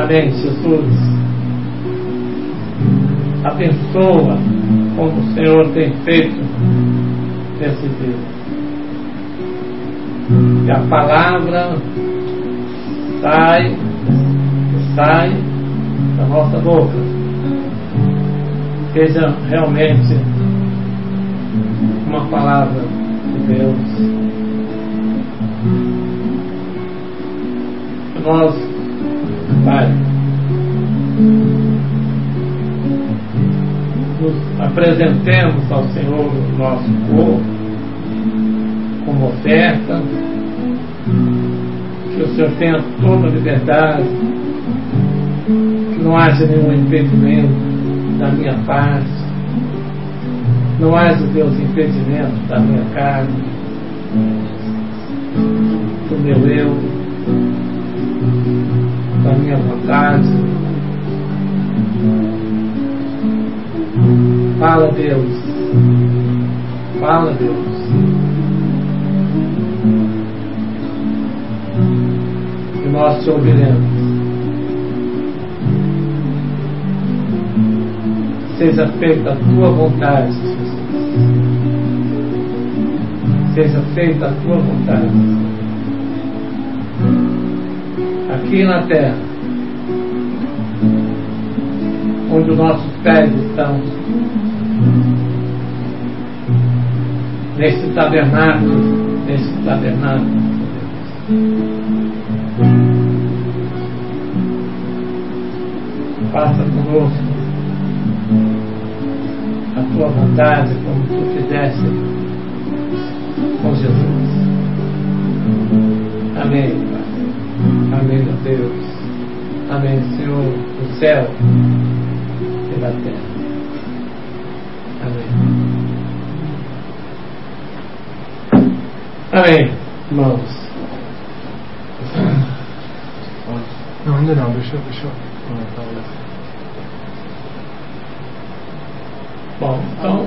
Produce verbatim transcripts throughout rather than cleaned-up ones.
Amém, Jesus. Abençoa como o Senhor tem feito nesse dia. Que a palavra sai, sai da nossa boca, seja realmente uma palavra de Deus. Que nós, Pai, nos apresentemos ao Senhor o nosso corpo como oferta, que o Senhor tenha toda a liberdade, que não haja nenhum impedimento da minha parte, não haja, Deus, impedimento da minha carne, do meu eu, da minha vontade. Fala, Deus. Fala, Deus. E nós te ouviremos. Seja feita a tua vontade, Jesus. Seja feita a tua vontade. Aqui na terra, onde os nossos pés estão, nesse tabernáculo, nesse tabernáculo, faça conosco a tua vontade, como tu fizeste com Jesus. Amém, Pai. Amém, meu Deus. Amém, Senhor, do céu e da terra. Amém. Amém, irmãos. Não, ainda não, deixa, deixa eu comentar isso. Bom, então,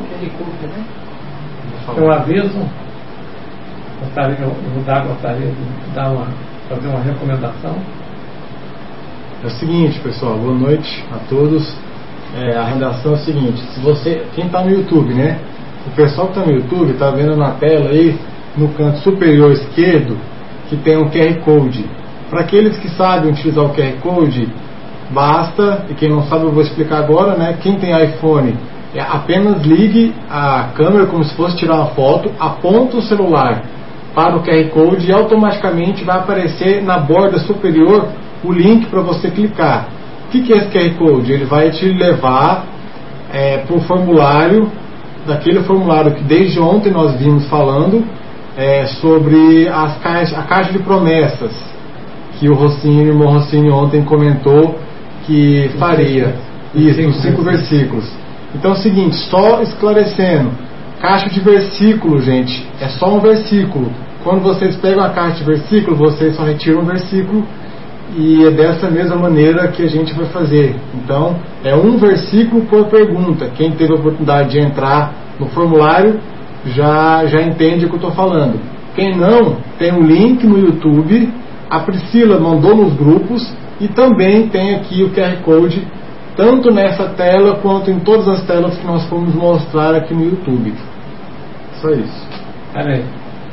eu aviso, gostaria, o Judá gostaria de dar uma, fazer uma recomendação. É o seguinte, pessoal, boa noite a todos. É, a redação é o seguinte: se você, quem está no YouTube, né? O pessoal que está no YouTube está vendo na tela aí, no canto superior esquerdo, que tem um Q R Code. Para aqueles que sabem utilizar o Q R Code, basta, e quem não sabe eu vou explicar agora, né? Quem tem iPhone, é, apenas ligue a câmera como se fosse tirar uma foto, aponta o celular para o Q R Code e automaticamente vai aparecer na borda superior o link para você clicar. O que, que é esse Q R Code? Ele vai te levar é, para o formulário, daquele formulário que desde ontem nós vimos falando é, sobre as caixas, a caixa de promessas, que o Rocinho, o irmão Rocinho ontem comentou que faria. Isso, os cinco versículos. Então é o seguinte, só esclarecendo, caixa de versículo, gente, é só um versículo. Quando vocês pegam a caixa de versículo, vocês só retiram um versículo. E é dessa mesma maneira que a gente vai fazer. Então, é um versículo por pergunta. Quem teve a oportunidade de entrar no formulário já, já entende o que eu estou falando. Quem não, tem um link no YouTube. A Priscila mandou nos grupos. E também tem aqui o Q R Code, tanto nessa tela quanto em todas as telas que nós fomos mostrar aqui no YouTube. Só isso. Amém.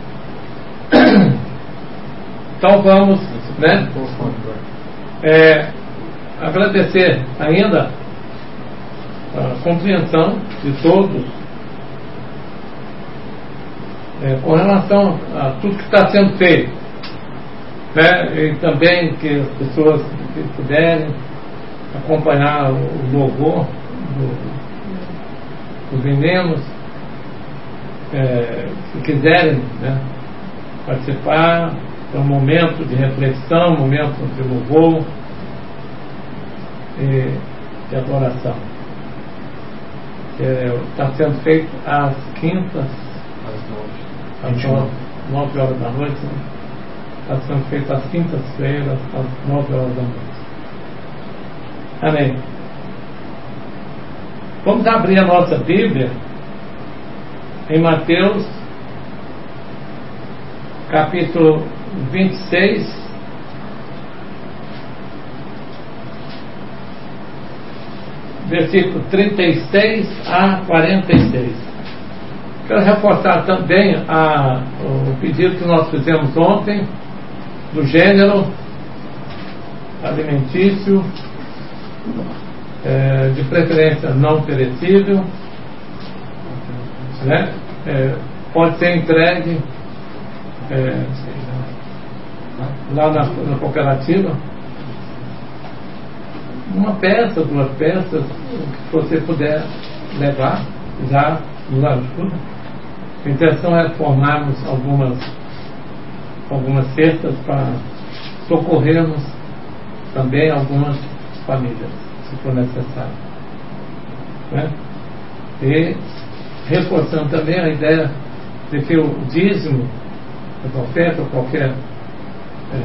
Então vamos, né? É, agradecer ainda a compreensão de todos é, com relação a tudo que está sendo feito, né? E também que as pessoas que puderem acompanhar o louvor do, dos meninos, é, se quiserem, né, participar. É um momento de reflexão, um momento de louvor e de adoração. Está é, sendo feito às quintas, às nove, nove horas da noite. Está né? sendo feito às quintas-feiras, às nove horas da noite. Amém. Vamos abrir a nossa Bíblia em Mateus, capítulo vinte e seis, versículo trinta e seis a quarenta e seis. Quero reforçar também a, o pedido que nós fizemos ontem, do gênero alimentício, é, de preferência não perecível, né? É, pode ser entregue é, lá na, na cooperativa, uma peça, duas peças, que você puder levar, já nos ajuda. A intenção é formarmos algumas algumas cestas para socorrermos também algumas famílias, se for necessário, né? E reforçando também a ideia de que o dízimo, a oferta, ou qualquer é,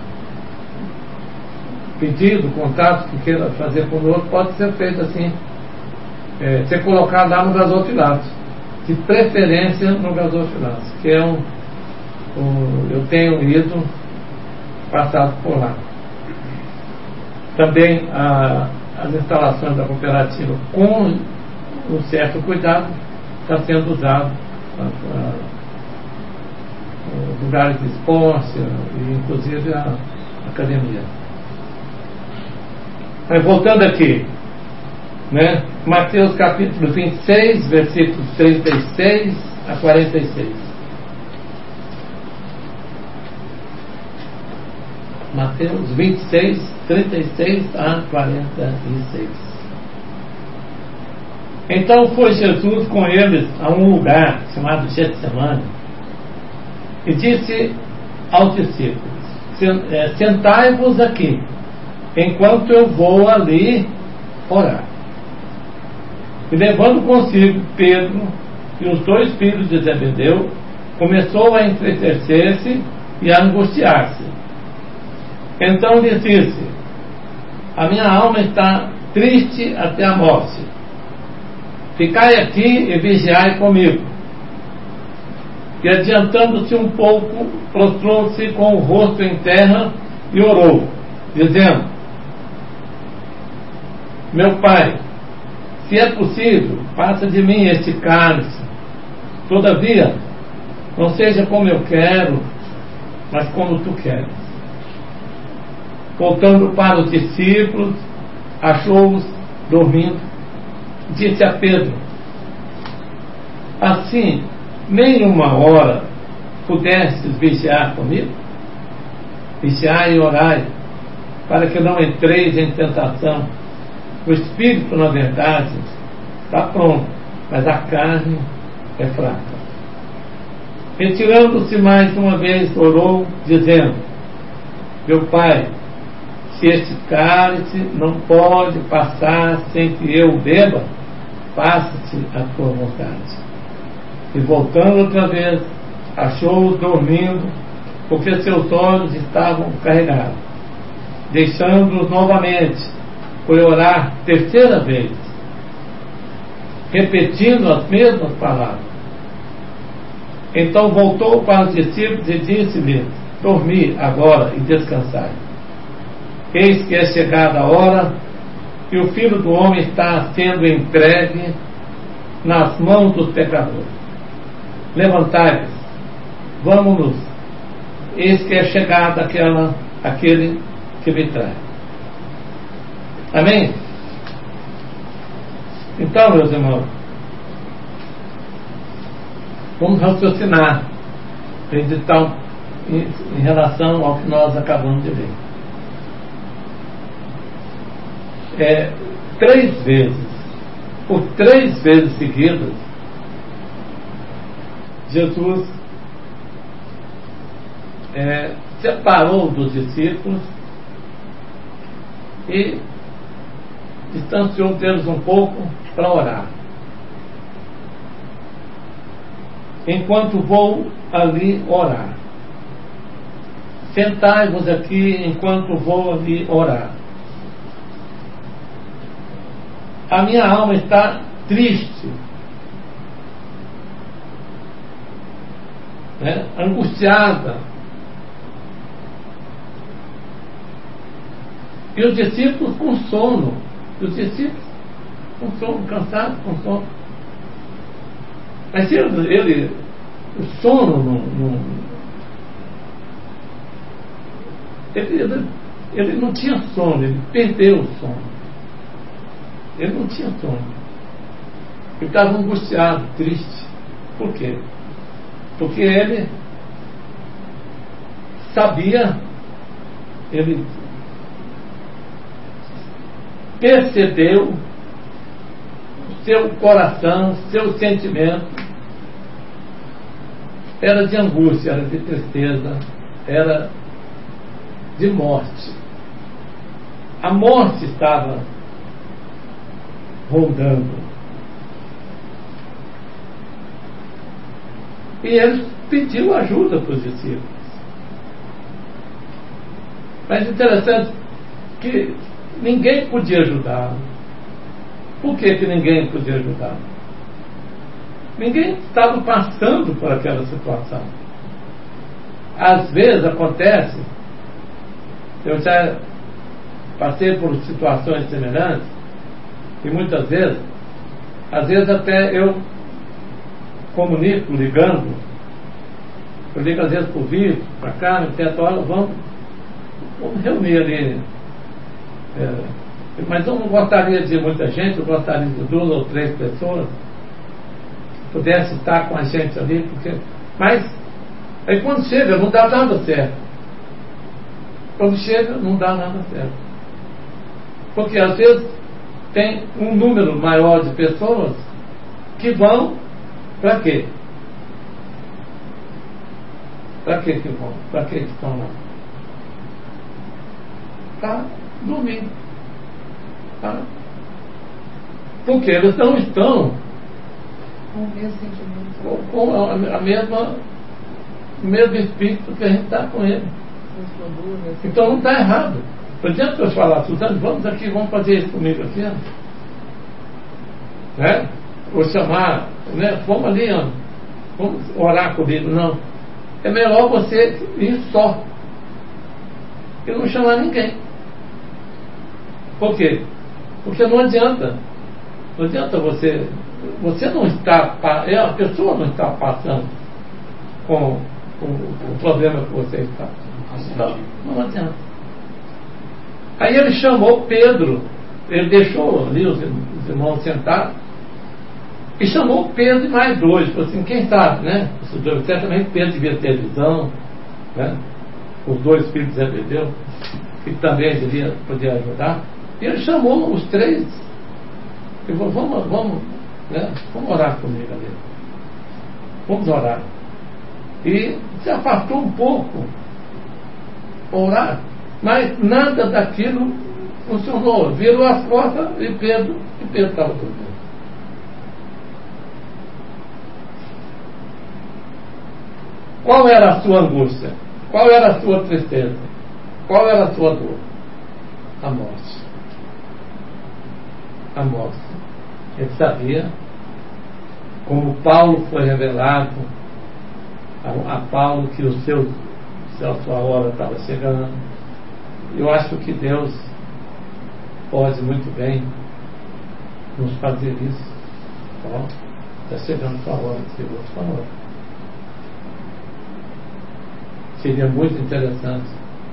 pedido, contato que queira fazer conosco, pode ser feito assim, é, ser colocado lá no gasofilato, de preferência no gasofilato, que é um, um eu tenho ido passado por lá. Também a, as instalações da cooperativa, com um certo cuidado, está sendo usado para lugares de esporte e inclusive a academia. Mas voltando aqui, né? Mateus capítulo vinte e seis, versículos trinta e seis a quarenta e seis. Mateus vinte e seis, trinta e seis a quarenta e seis. Então foi Jesus com eles a um lugar chamado Getsemane e disse aos discípulos: sentai-vos aqui, enquanto eu vou ali orar. E levando consigo Pedro e os dois filhos de Zebedeu, começou a entristecer-se e a angustiar-se. Então lhes disse: a minha alma está triste até a morte. Ficai aqui e vigiai comigo. E adiantando-se um pouco, prostrou-se com o rosto em terra e orou, dizendo: meu Pai, se é possível, passa de mim este cálice. Todavia, não seja como eu quero, mas como tu queres. Voltando para os discípulos, achou-os dormindo. Disse a Pedro: assim, nem uma hora pudestes vigiar comigo? Vigiai e orai, para que não entreis em tentação. O espírito, na verdade, está pronto, mas a carne é fraca. Retirando-se mais uma vez, orou, dizendo: meu Pai, se este cálice não pode passar sem que eu beba, faça-se a tua vontade. E voltando outra vez, achou-os dormindo, porque seus olhos estavam carregados. Deixando-os novamente, foi orar terceira vez, repetindo as mesmas palavras. Então voltou para os discípulos e disse-lhes: dormi agora e descansai. Eis que é chegada a hora e o Filho do Homem está sendo entregue nas mãos dos pecadores. Levantai-vos, vamos-nos, eis que é chegada aquela, aquele que me traz. Amém? Então, meus irmãos, vamos raciocinar então, em, em relação ao que nós acabamos de ver. É, três vezes, por três vezes seguidas, Jesus é, separou dos discípulos e distanciou deles um pouco para orar. Enquanto vou ali orar. Sentai-vos aqui enquanto vou ali orar. A minha alma está triste, né? Angustiada. E os discípulos com sono. Os discípulos com sono, cansado, com sono. Mas se ele, ele o sono não, não ele, ele, ele não tinha sono, ele perdeu o sono. Ele não tinha sono. Ele estava angustiado, triste. Por quê? Porque ele sabia, ele percebeu seu coração, seu sentimento era de angústia, era de tristeza, era de morte. A morte estava rondando. E ele pediu ajuda para os discípulos. Mas interessante que ninguém podia ajudá-lo. Por que, que ninguém podia ajudá-lo? Ninguém estava passando por aquela situação. Às vezes acontece, eu já passei por situações semelhantes, e muitas vezes, às vezes até eu comunico, ligando, eu ligo às vezes por vídeo, para cá, no teto, olha, vamos, vamos reunir ali. É, mas eu não gostaria de muita gente, eu gostaria de duas ou três pessoas que pudessem estar com a gente ali, porque, mas aí quando chega não dá nada certo. Quando chega não dá nada certo. Porque às vezes tem um número maior de pessoas que vão para quê? Para quê que vão? Para quê que estão lá? Para dormir. Tá? Porque eles não estão com o mesmo sentimento, com, com a, a mesma, o mesmo espírito que a gente está com ele. Então não está errado. Por exemplo, se eu falar, Suzane, vamos aqui, vamos fazer isso comigo aqui, né? Ou chamar, né? Vamos ali, ó, vamos orar comigo. Não. É melhor você ir só e não chamar ninguém. Por quê? Porque não adianta. Não adianta você. Você não está. A pessoa não está passando com o, o problema que você está. Não, não adianta. Aí ele chamou Pedro. Ele deixou ali os, os irmãos sentados. E chamou Pedro e mais dois. Falou assim, quem sabe, né? Certamente Pedro devia ter visão, né? Os dois filhos de Zebedeu, que também devia poder ajudar. E ele chamou os três e falou, vamos, vamos, né, vamos orar comigo ali. Vamos orar. E se afastou um pouco orar, mas nada daquilo funcionou. Virou as costas e Pedro, e Pedro estava dormindo. Qual era a sua angústia? Qual era a sua tristeza? Qual era a sua dor? A morte. A morte. Ele sabia, como Paulo foi revelado a, a Paulo, que o seu, a sua hora estava chegando. Eu acho que Deus pode muito bem nos fazer isso. Está chegando a sua hora, chegou a sua hora. Seria muito interessante.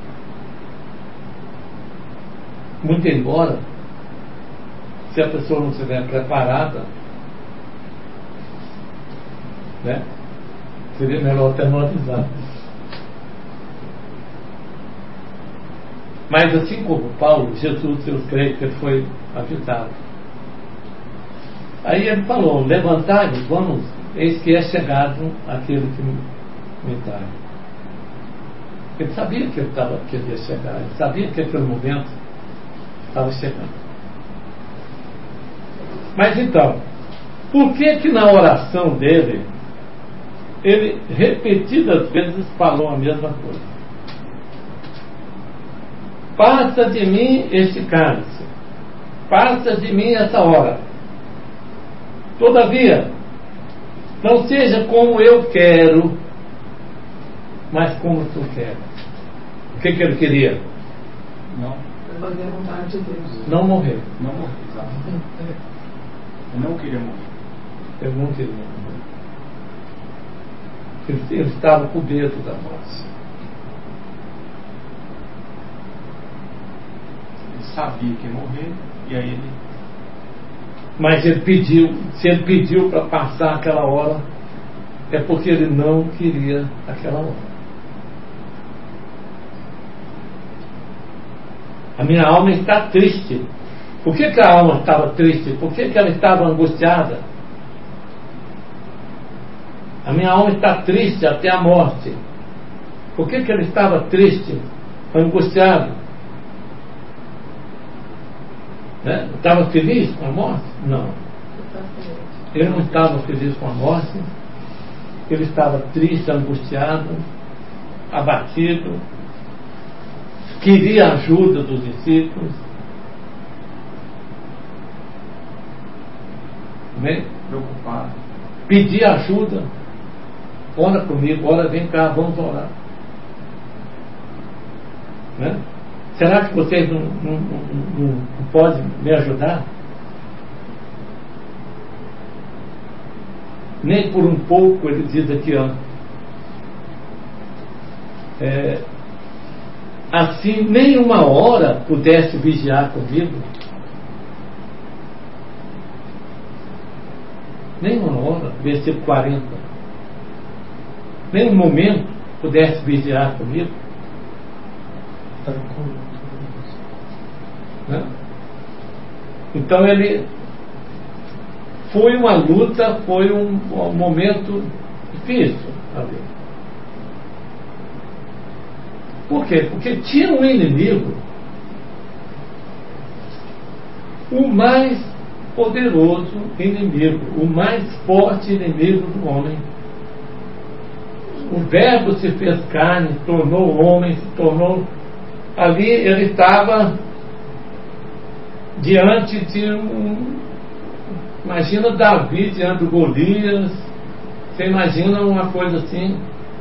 Muito embora, se a pessoa não estiver preparada, né, seria melhor até não avisar. Mas assim como Paulo, Jesus, eu creio que ele foi avisado. Aí ele falou, levantai-vos, vamos, eis que é chegado aquele que me traz. Ele sabia que ele, tava, que ele ia chegar, ele sabia que aquele momento estava chegando. Mas então, por que que na oração dele, ele repetidas vezes falou a mesma coisa? Passa de mim este cálice, passa de mim essa hora. Todavia, não seja como eu quero, mas como tu queres. O que que ele queria? Não. Fazer a vontade de Deus. Não morrer. Não morrer, exatamente. Ele não queria morrer. Ele não queria morrer. Ele, ele estava com medo da morte. Ele sabia que ia morrer, e aí ele... Mas ele pediu, se ele pediu para passar aquela hora, é porque ele não queria aquela hora. A minha alma está triste. Por que, que a alma estava triste? Por que, que ela estava angustiada? A minha alma está triste até a morte. Por que, que ela estava triste, angustiada? Né? Estava feliz com a morte? Não. Ele não estava feliz com a morte. Ele estava triste, angustiado, abatido. Queria a ajuda dos discípulos. Bem? Preocupado. Pedia ajuda. Ora comigo, ora vem cá, vamos orar. Né? Será que vocês não, não, não, não podem me ajudar? Nem por um pouco, ele diz aqui, ó. É, assim, nem uma hora pudesse vigiar comigo. Nem uma hora, versículo quarenta. Nem um momento pudesse vigiar comigo. Né? Então ele foi uma luta, foi um, um momento difícil ali. Por quê? Porque tinha um inimigo, o mais poderoso inimigo, o mais forte inimigo do homem. O Verbo se fez carne, se tornou homem, se tornou... Ali ele estava diante de um... Imagina Davi diante do Golias. Você imagina uma coisa assim,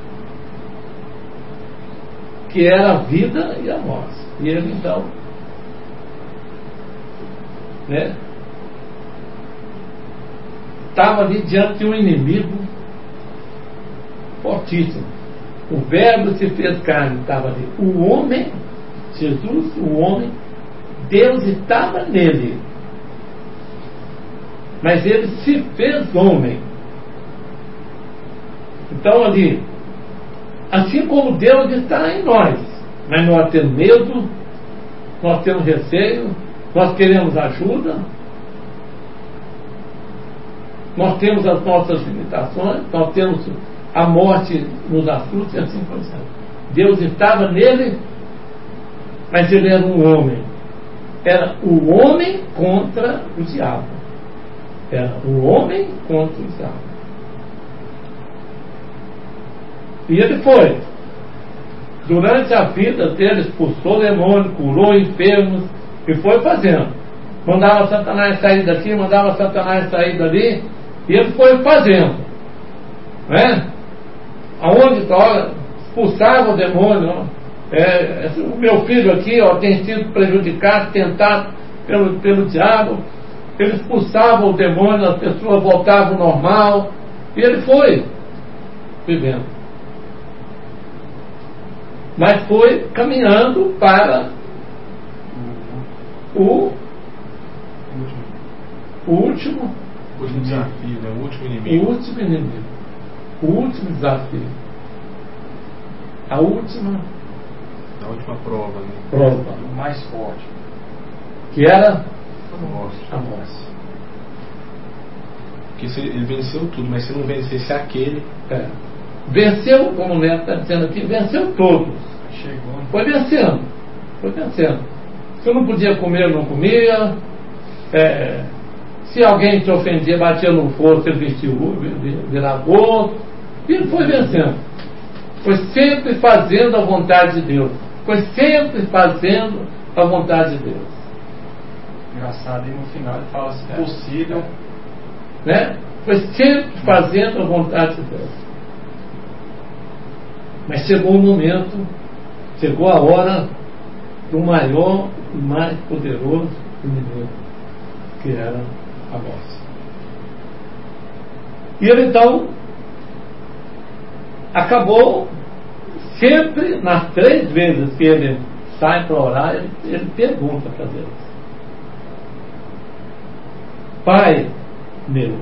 que era a vida e a morte. E ele então, né, estava ali diante de um inimigo fortíssimo. O Verbo se fez carne, estava ali. O homem, Jesus, o homem, Deus estava nele. Mas ele se fez homem. Então ali, assim como Deus está em nós, mas nós temos medo, nós temos receio, nós queremos ajuda, nós temos as nossas limitações, nós temos a morte nos assusta e assim por diante. Deus estava nele, mas ele era um homem. Era o homem contra o diabo. Era o homem contra o diabo. E ele foi. Durante a vida dele, expulsou demônio, curou enfermos e foi fazendo. Mandava Satanás sair daqui, mandava Satanás sair dali, e ele foi fazendo. Não é? Aonde, olha, expulsava o demônio. É, o meu filho aqui, ó, tem sido prejudicado, tentado pelo, pelo diabo. Ele expulsava o demônio, as pessoas voltavam ao normal, e ele foi vivendo. Mas foi caminhando para o, o último, o último desafio, né? O último inimigo. O último inimigo. O último desafio. A última, a última prova, né? prova. O mais forte. Que era a morte. A morte. Porque se ele venceu tudo, mas se não vencesse aquele. É. Venceu, como o Neto está dizendo aqui, venceu todos. Chegou. Foi vencendo. Foi vencendo. Se eu não podia comer, eu não comia. É, se alguém te ofendia, batia no fosso, ele vestiu, virava outro. E ele foi vencendo. Foi sempre fazendo a vontade de Deus. Foi sempre fazendo a vontade de Deus. Engraçado, e no final ele fala assim, possível. Né? Foi sempre fazendo a vontade de Deus. Mas chegou o momento, chegou a hora do maior e mais poderoso inimigo, que era a morte. E ele então acabou sempre, nas três vezes que ele sai para orar, ele, ele pergunta para Deus: Pai meu,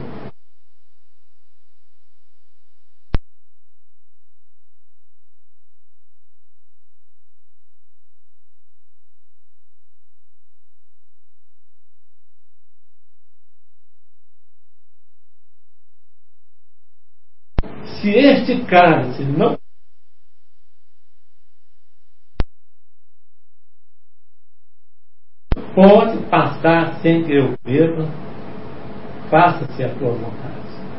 se este cálice não pode passar sem que eu beba, faça-se a tua vontade.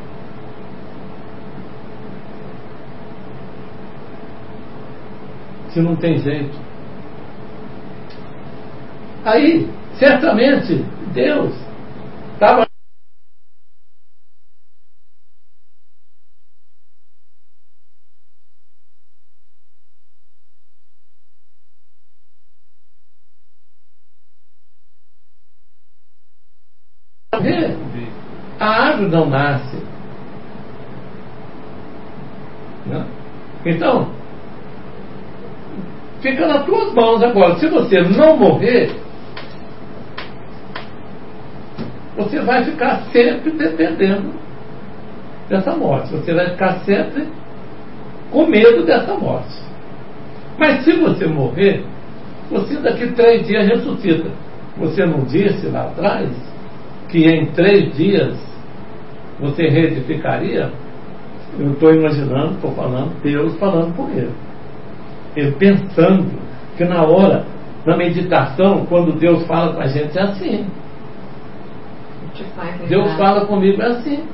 Se não tem jeito. Aí, certamente, Deus estava a árvore não nasce. Não? Então, fica nas tuas mãos agora. Se você não morrer, você vai ficar sempre dependendo dessa morte. Você vai ficar sempre com medo dessa morte. Mas se você morrer, você daqui três dias ressuscita. Você não disse lá atrás que em três dias você reedificaria? Eu estou imaginando, estou falando, Deus falando com ele. Ele pensando que na hora, na meditação, quando Deus fala com a gente, é assim. Deus fala comigo é assim.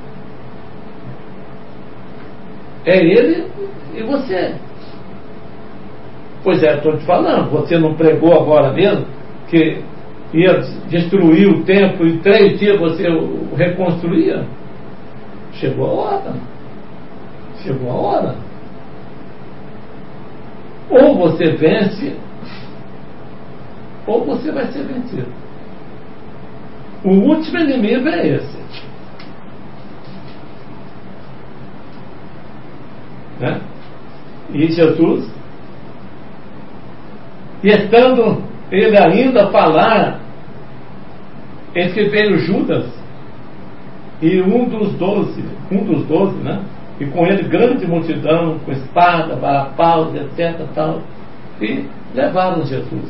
É Ele e você. Pois é, estou te falando, você não pregou agora mesmo que ia destruir o templo e em três dias você o reconstruía? Chegou a hora. Chegou a hora. Ou você vence, ou você vai ser vencido. O último inimigo é esse. Né? E Jesus, e estando ele ainda a falar, eis que veio Judas, e um dos doze, um dos doze, né? E com ele grande multidão, com espada, varapaus, etc, tal, e levaram Jesus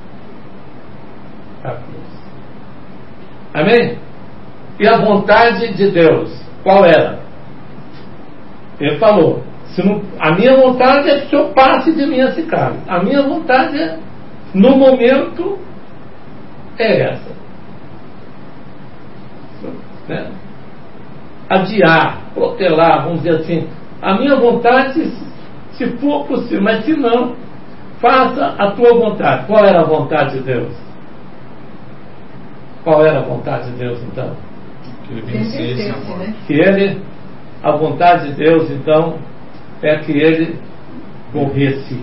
à cruz. Amém? E a vontade de Deus, qual era? Ele falou: se não, a minha vontade é que o Senhor passe de mim esse cálice. A minha vontade é, no momento, é essa. Né? Adiar, protelar, vamos dizer assim. A minha vontade, se for possível, mas se não, faça a tua vontade. Qual era a vontade de Deus? Qual era a vontade de Deus, então? Que ele vencesse a morte. Que ele, a vontade de Deus, então, é que ele morresse.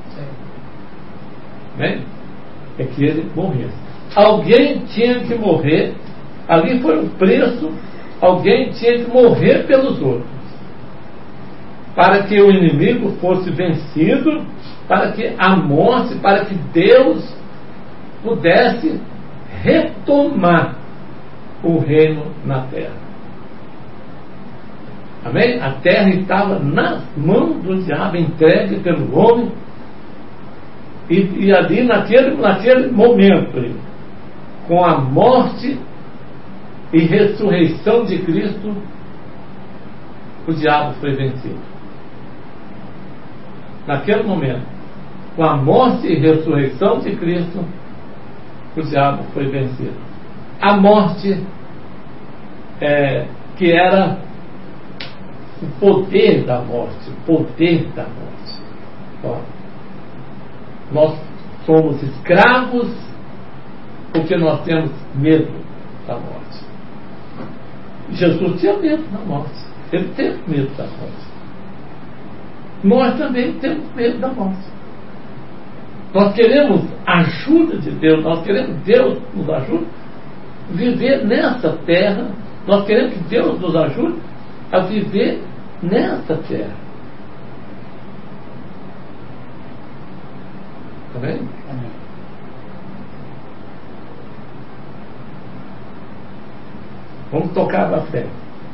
Bem? É que ele morresse. Alguém tinha que morrer. Ali foi um preço. Alguém tinha que morrer pelos outros, para que o inimigo fosse vencido, para que a morte, para que Deus pudesse retomar o reino na terra. Amém? A terra estava nas mãos do diabo, entregue pelo homem, e, e ali naquele, naquele momento, com a morte e ressurreição de Cristo, o diabo foi vencido. Naquele momento, com a morte e ressurreição de Cristo, o diabo foi vencido. A morte, é, que era o poder da morte, o poder da morte. Ó, nós somos escravos porque nós temos medo da morte. Jesus tinha medo da morte. Ele teve medo da morte. Nós também temos medo da morte. Nós queremos a ajuda de Deus, nós queremos que Deus nos ajude a viver nessa terra, nós queremos que Deus nos ajude a viver nesta terra. Está vendo? Vamos tocar bastante.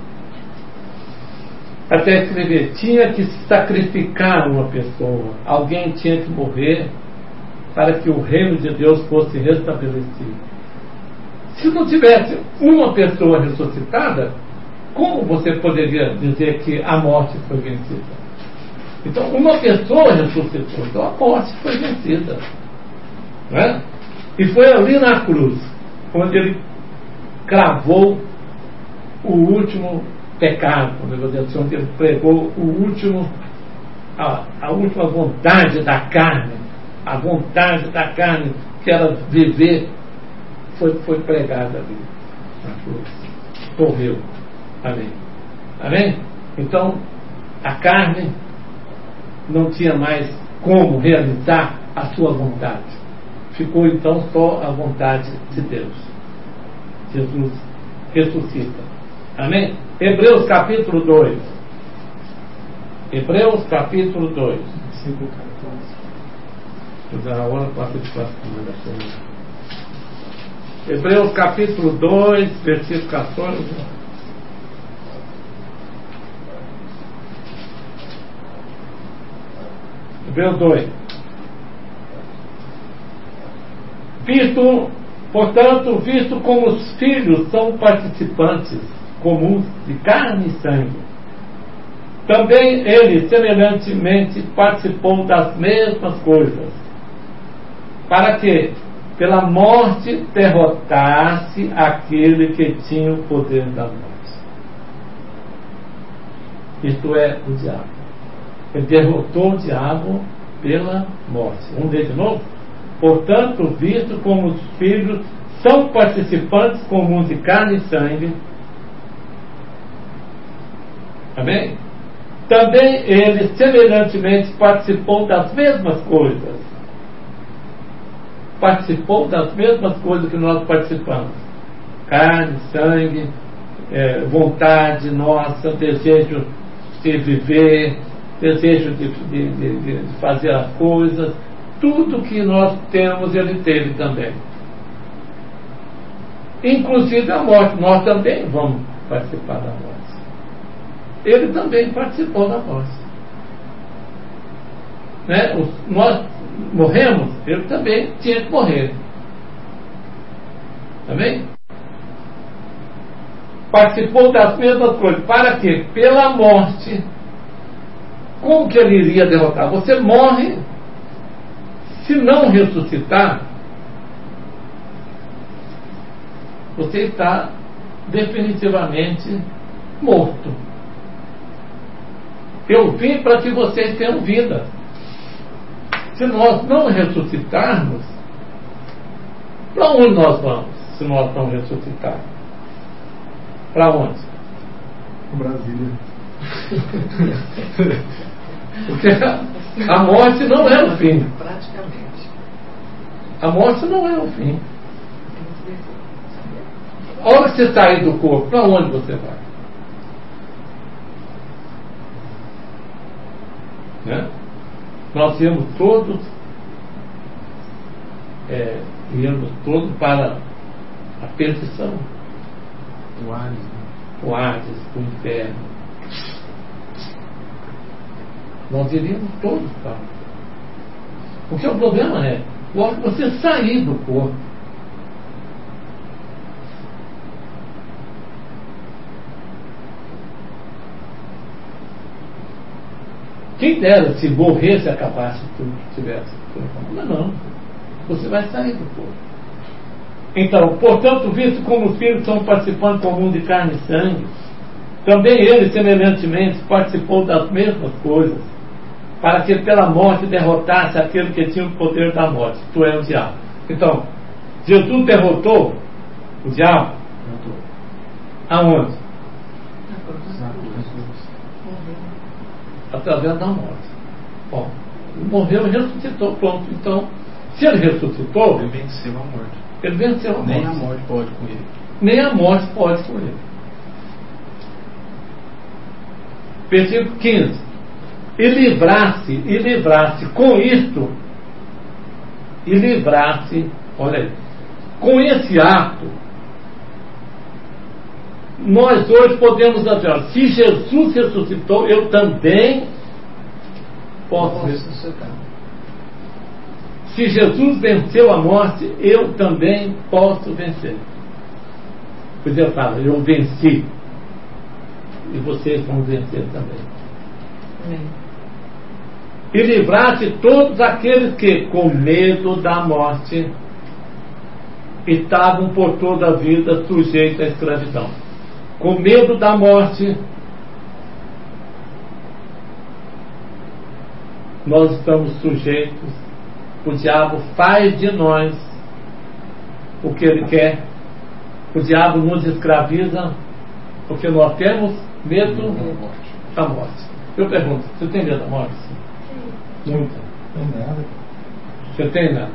Até escrever, tinha que sacrificar uma pessoa, alguém tinha que morrer para que o reino de Deus fosse restabelecido. Se não tivesse uma pessoa ressuscitada, como você poderia dizer que a morte foi vencida? Então, uma pessoa ressuscitou, então a morte foi vencida. Não é? E foi ali na cruz, onde ele cravou o último pecado, onde ele pregou o último, a, a última vontade da carne, a vontade da carne, que era viver, foi, foi pregada ali na cruz. Morreu. Amém. Amém? Então, a carne não tinha mais como realizar a sua vontade. Ficou então só a vontade de Deus. Jesus ressuscita. Amém? Hebreus capítulo dois. Hebreus capítulo dois. Hebreus capítulo dois, versículo quatorze. Hebreus dois. Visto, portanto, visto como os filhos são participantes comuns de carne e sangue, também ele semelhantemente participou das mesmas coisas, para que pela morte derrotasse aquele que tinha o poder da morte. Isto é, o diabo. Ele derrotou o diabo pela morte. Vamos ler de novo? Portanto, visto como os filhos são participantes comuns de carne e sangue, amém? Também ele semelhantemente participou das mesmas coisas. Participou das mesmas coisas que nós participamos. Carne, sangue, é, vontade nossa, desejo de viver, desejo de, de, de, de fazer as coisas. Tudo que nós temos, ele teve também. Inclusive a morte. Nós também vamos participar da morte. Ele também participou da morte. Né? Os, nós morremos, ele também tinha que morrer. Também? Participou das mesmas coisas. Para quê? Pela morte. Como que ele iria derrotar? Você morre, se não ressuscitar, você está definitivamente morto. Eu vim para que vocês tenham vida. Se nós não ressuscitarmos, para onde nós vamos? Se nós não ressuscitarmos, para onde? Brasília. Porque a morte não é o fim. Praticamente. A morte não é o fim. A hora que você sair do corpo, para onde você vai? Né? Nós íamos todos é, íamos todos para a perdição, O Hades, o Hades, o inferno. Nós iríamos todos para. Porque o problema é você sair do corpo. Quem dera se morresse e acabasse tudo que tivesse. Mas não. Você vai sair do corpo. Então, portanto, visto como os filhos são participantes comuns de carne e sangue, também ele, semelhantemente, participou das mesmas coisas, para que pela morte derrotasse aquele que tinha o poder da morte, tu é o diabo. Então, Jesus derrotou o diabo. Aonde? Através da morte. Bom, morreu e ressuscitou, pronto. Então, se ele ressuscitou, ele venceu a morte. Ele venceu a morte. Nem a morte pode com ele. Nem a morte pode com ele. Versículo quinze. E livrar-se, e livrar-se com isto, e livrar-se, olha aí, com esse ato, nós hoje podemos dizer, se Jesus ressuscitou, eu também posso ressuscitar. Se Jesus venceu a morte, eu também posso vencer. Pois eu falo, eu venci. E vocês vão vencer também. Amém. E livrar-se todos aqueles que, com medo da morte, estavam por toda a vida sujeitos à escravidão. Com medo da morte, nós estamos sujeitos. O diabo faz de nós o que ele quer. O diabo nos escraviza porque nós temos medo da morte. Eu pergunto, você tem medo da morte? Sim. Muito. Não tem nada. Você tem nada?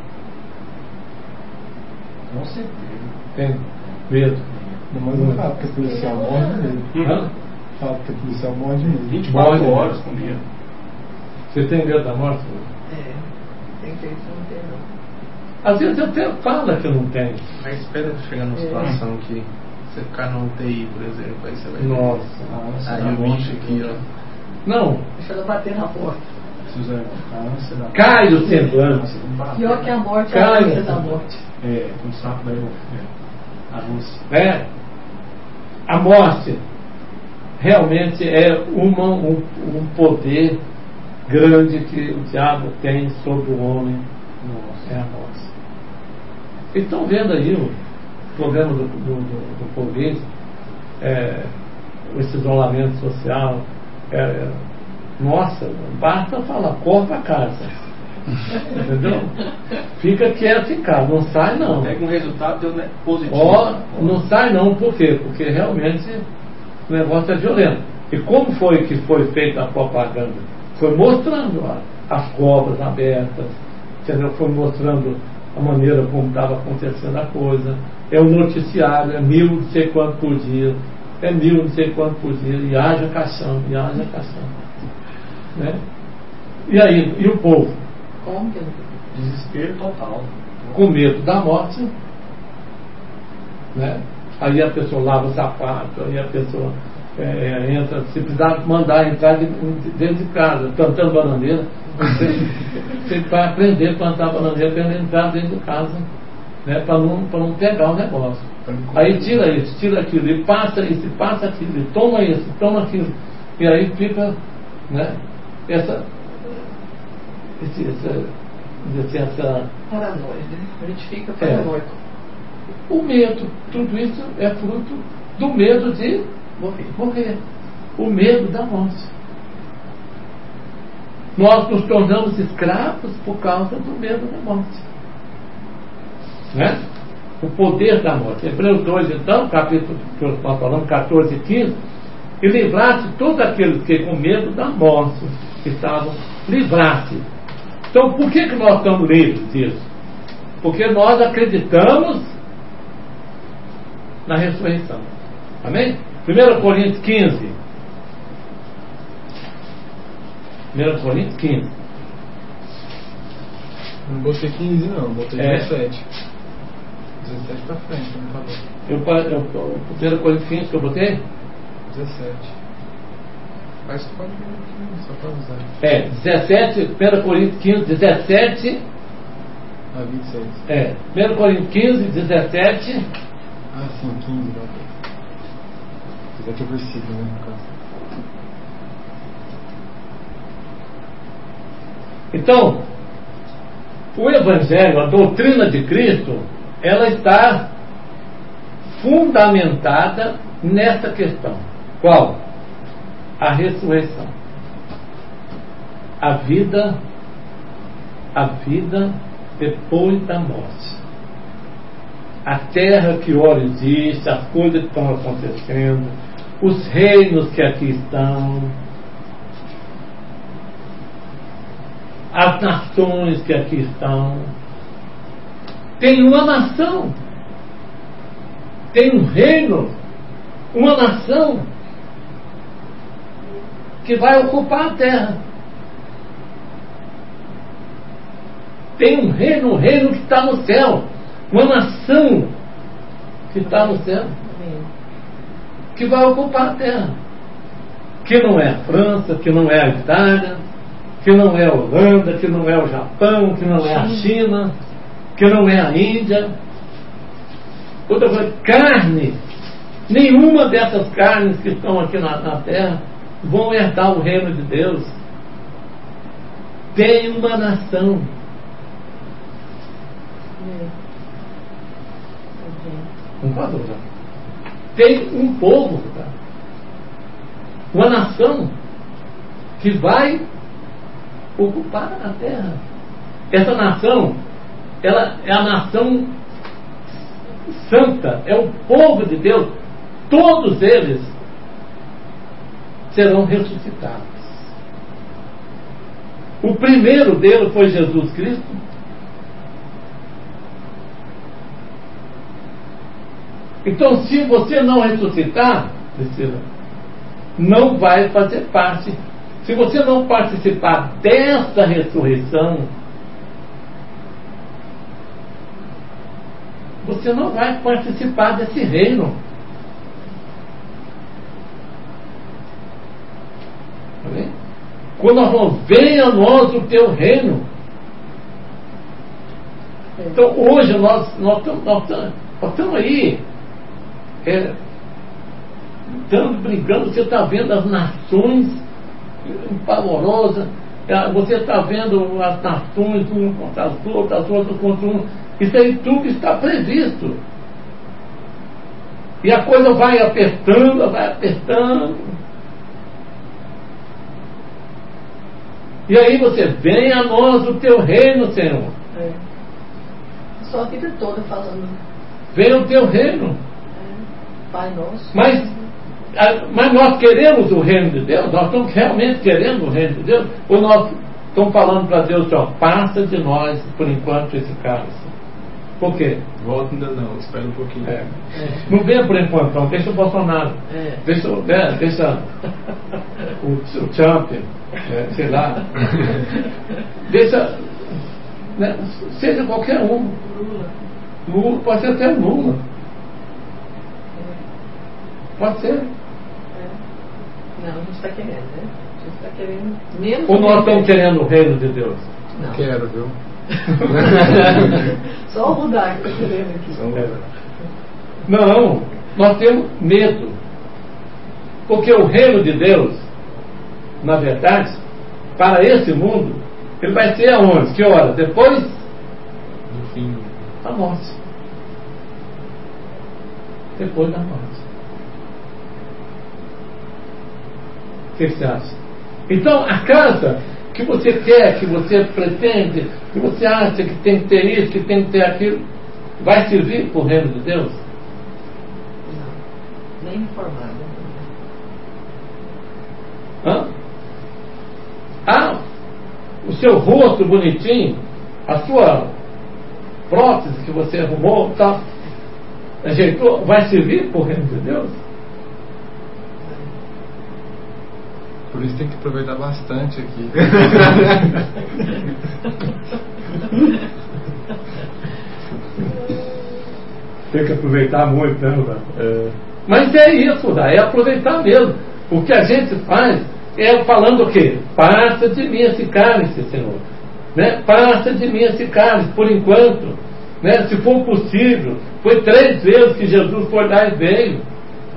Com certeza. Tem medo. Não, mas não fala que a policial morre mesmo. Hã? Fala que a policial morre mesmo. vinte e quatro horas com medo. Você tem medo da morte? É. Tem jeito que não tem, não. Às vezes até fala que não tem. Mas espera chegar numa situação é. que você ficar no U T I, por exemplo, aí você vai. Nossa. Nossa, aí o bicho aqui, ó. Não. Deixa ela bater na porta. Cai o semblante. Pior que a morte Cai é a da morte. É, com o sapo daí, a Rússia. É. A morte realmente é uma, um, um poder grande que o diabo tem sobre o homem. Nossa, é a morte. E estão vendo aí o problema do, do, do, do Covid, é, esse isolamento social. É, nossa, basta falar, corre pra casa. Entendeu? Fica quieto em casa, não sai não. Pega um resultado positivo. Ó, não sai não, por quê? Porque realmente o negócio é violento. E como foi que foi feita a propaganda? Foi mostrando ó, as covas abertas, entendeu? Foi mostrando a maneira como estava acontecendo a coisa. É o noticiário, é mil não sei quanto por dia, é mil não sei quanto por dia, e haja caixão, e haja caixão. Né? E aí, e o povo? Como que desespero total. Com medo da morte, né? Aí a pessoa lava o sapato, aí a pessoa é, entra, se precisar mandar entrar de, dentro de casa, plantando bananeira, você, você vai aprender a plantar bananeira para entrar dentro de casa, né? Para não, para não pegar o negócio. Aí tira isso, tira aquilo, e passa isso, e passa aquilo, e toma isso, toma aquilo, e aí fica, né? Essa, esse, essa, essa paranoia, né? A gente fica paranoico. É. O medo, tudo isso é fruto do medo de morrer. morrer. O medo da morte. Nós nos tornamos escravos por causa do medo da morte. Né? O poder da morte. Hebreus dois, então, capítulo que nós falamos, catorze e quinze, e livrar-se todos aqueles que com medo da morte estavam, livrar-se. Então, por que, que nós estamos livres disso? Porque nós acreditamos na ressurreição. Amém? primeira Coríntios quinze. primeira Coríntios quinze. Não botei quinze não, botei é. dezessete. dezessete pra frente, não tá bom. Eu, eu, eu, primeira Coríntios quinze que eu botei? dezessete. Mas você pode ver aqui, só pra usar. É, dezessete, primeira Coríntios quinze, dezessete. Ah, vinte e seis. É, primeira Coríntios quinze, dezessete. Ah, sim, quinze, não. dezessete é o versículo, né, no caso. Então, o Evangelho, a doutrina de Cristo, ela está fundamentada nesta questão. Qual? A ressurreição. A vida, a vida depois da morte. A terra que ora existe, as coisas que estão acontecendo, os reinos que aqui estão, as nações que aqui estão. Tem uma nação, tem um reino, uma nação que vai ocupar a terra. Tem um reino, um reino que está no céu, uma nação que está no céu, que vai ocupar a terra, que não é a França, que não é a Itália, que não é a Holanda, que não é o Japão, que não é a China, que não é a Índia. Outra coisa, carne, nenhuma dessas carnes que estão aqui na, na terra vão herdar o reino de Deus. Tem uma nação. Concorda, já? Tem um povo, tá? Uma nação que vai ocupar a terra. Essa nação, ela é a nação santa, é o povo de Deus. Todos eles serão ressuscitados. O primeiro deles foi Jesus Cristo. Então, se você não ressuscitar, Priscila, não vai fazer parte. Se você não participar dessa ressurreição, você não vai participar desse reino. Tá, quando nós vamos, venha a nós o teu reino. Então, hoje nós, nós, nós, nós, nós estamos aí É, estamos brigando. Você está vendo as nações pavorosas, você está vendo as nações umas contra as outras, as outras contra um. Isso aí tudo está previsto, e a coisa vai apertando, vai apertando, e aí você, venha a nós o teu reino, Senhor. É. Só a vida toda falando, venha o teu reino. Pai nosso. Mas, mas nós queremos o reino de Deus? Nós estamos realmente querendo o reino de Deus? Ou nós estamos falando para Deus, ó, passa de nós por enquanto esse cálice? Por quê? Volta ainda não, espera um pouquinho. É. Não venha por enquanto, não. Deixa o Bolsonaro. É. Deixa, é, deixa o, o Trump, é, sei lá. Deixa, né, seja qualquer um. Lula. Lula, pode ser até Lula. Pode ser. É. Não, a gente está querendo, né? A gente está querendo menos. Ou nós estamos querendo o reino de Deus? Não. Quero, viu? Só o Rudar que está querendo aqui. Não, nós temos medo. Porque o reino de Deus, na verdade, para esse mundo, ele vai ser aonde? Que hora? Depois? No fim. Da morte. Depois da morte. O que você acha? Então, a casa que você quer, que você pretende, que você acha que tem que ter isso, que tem que ter aquilo, vai servir para o reino de Deus? Não, nem informado. Hã? Ah, o seu rosto bonitinho, a sua prótese que você arrumou, tá, ajeitou, vai servir para o reino de Deus? Por isso tem que aproveitar bastante aqui. Tem que aproveitar muito, né? É. Mas é isso, é aproveitar mesmo. O que a gente faz é falando o quê? Passa de mim esse cálice, Senhor. Né? Passa de mim esse cálice, por enquanto. Né? Se for possível. Foi três vezes que Jesus foi lá e veio.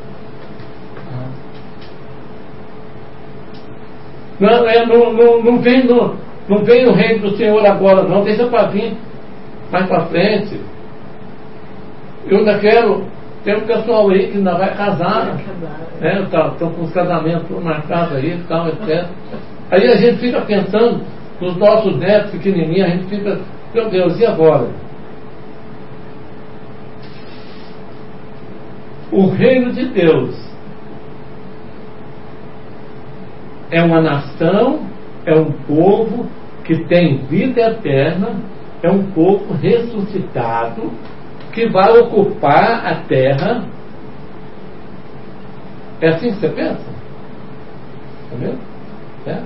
Não, é, não, não, não, vem no, não vem no reino do Senhor agora, não. Deixa para vir mais para frente. Eu ainda quero. Tem um pessoal aí que ainda vai casar. Né? Estão com os casamentos marcados aí, tal, etcétera. Aí a gente fica pensando nos nossos netos pequenininhos, a gente fica, meu Deus, e agora? O reino de Deus é uma nação, é um povo que tem vida eterna, é um povo ressuscitado que vai ocupar a terra. É assim que você pensa? Tá vendo? Certo?